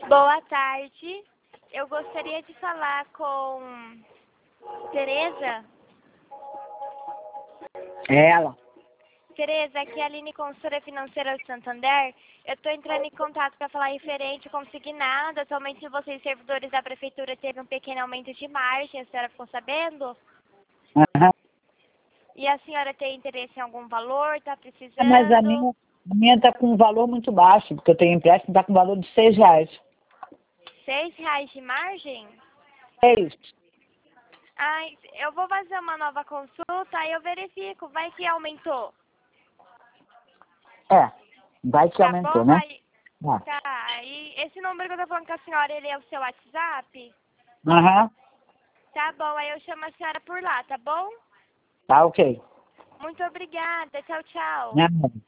Boa tarde. Eu gostaria de falar com Tereza. É ela. Tereza, aqui é a Aline, consultora financeira do Santander. Eu estou entrando em contato para falar referente ao consignado. Atualmente, vocês, servidores da prefeitura, teve um pequeno aumento de margem. A senhora ficou sabendo? Aham. E a senhora tem interesse em algum valor? Está precisando? Mas a minha tá com um valor muito baixo, porque eu tenho empréstimo, tá com valor de R$6. R$6 de margem? É isso. Ai, eu vou fazer uma nova consulta, aí eu verifico. Vai que aumentou. É. Vai que Tá aumentou, bom? né? Aí, É. tá. E esse número que eu tô falando com a senhora, ele é o seu WhatsApp? Aham. Tá bom, aí eu chamo a senhora por lá, tá bom? Tá ok. Muito obrigada. Tchau, tchau. Nada.